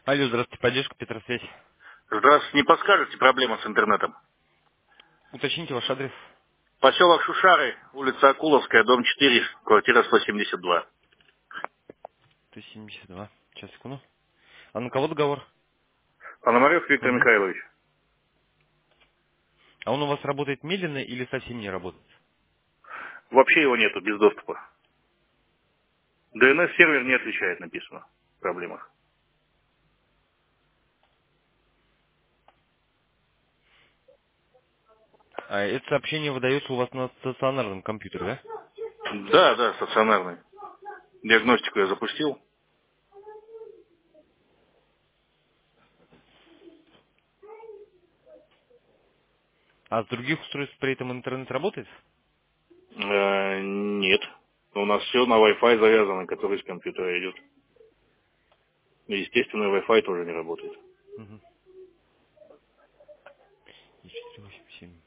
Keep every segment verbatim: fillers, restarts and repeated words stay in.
Алло, здравствуйте, поддержка Петросвязь. Здравствуйте, не подскажете проблема с интернетом? Уточните ваш адрес. Поселок Шушары, улица Акуловская, дом четыре, квартира сто семьдесят два. сто семьдесят два. Сейчас, секунду. А на кого договор? Пономарев Виктор Угу. Михайлович. А он у вас работает медленно или совсем не работает? Вообще его нету, без доступа. ди эн эс-сервер не отвечает, написано в проблемах. А это сообщение выдается у вас на стационарном компьютере, да? Да, да, стационарный. Диагностику я запустил. А с других устройств при этом интернет работает? Э, нет. У нас все на Wi-Fi завязано, который с компьютера идет. И, естественно, Wi-Fi тоже не работает. Угу. четыре восемь семь.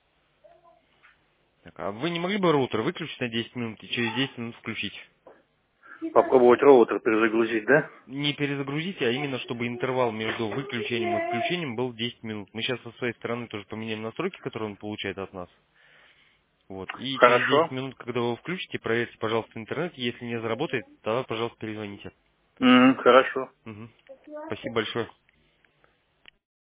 Так, а вы не могли бы роутер выключить на десять минут и через десять минут включить? Попробовать роутер перезагрузить, да? Не перезагрузите, а именно чтобы интервал между выключением и включением был десять минут. Мы сейчас со своей стороны тоже поменяем настройки, которые он получает от нас. Вот. И через десять Хорошо. минут, когда вы его включите, проверьте, пожалуйста, интернет. Если не заработает, тогда, пожалуйста, перезвоните. М, хорошо. Мгм. Спасибо большое.